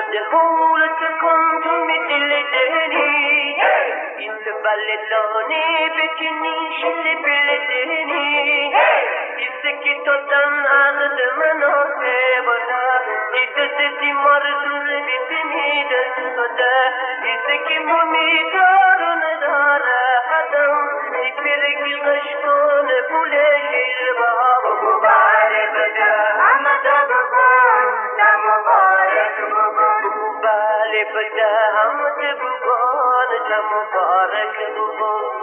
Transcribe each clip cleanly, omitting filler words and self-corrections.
دهولت کنتم دل دهنی این بلدانه بکنی شل بلدهنی که تو دم عقد مناسه بودا دستی مرزون بیتنی دست ده که ممیدارون داره حدم فرقی غشتون پوله شیر باب مبارک بده حمد بکن مبارک بکن مبارک بده حمد بکن مبارک بکن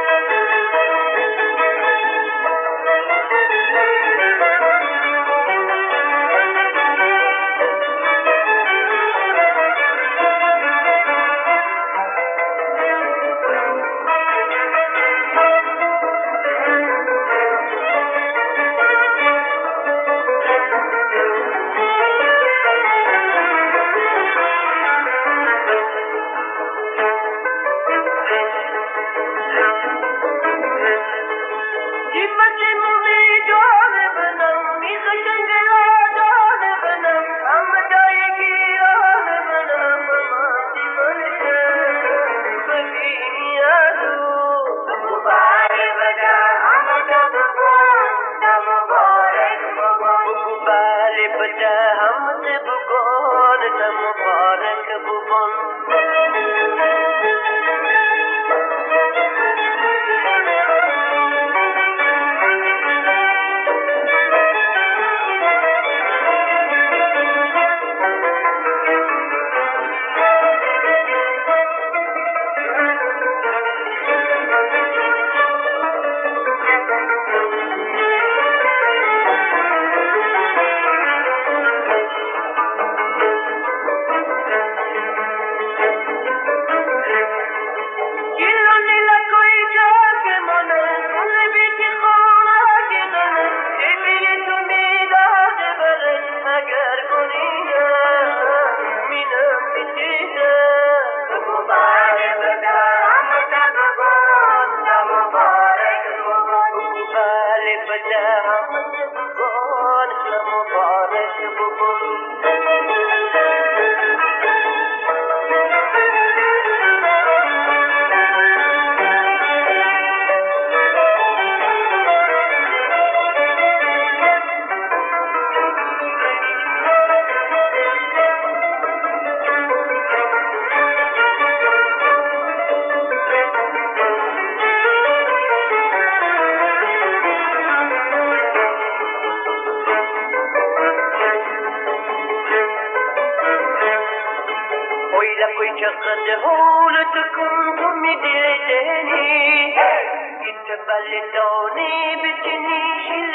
بلدانه بکنی شل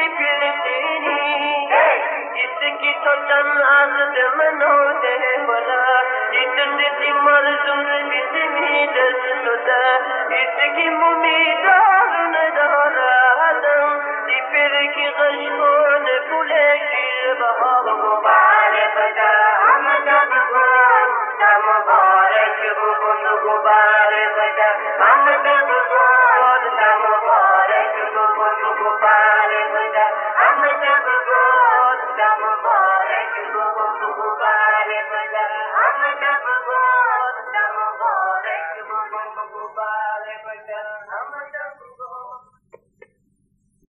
بلدنی که تو دم عقد مناسه بودا دستی مرزون بیتنی دست ده که ممیدارون داره حدم فرقی غشتون پوله شیر باب مبارک بده حمد بکن مبارک بکن مبارک بده حمد بکن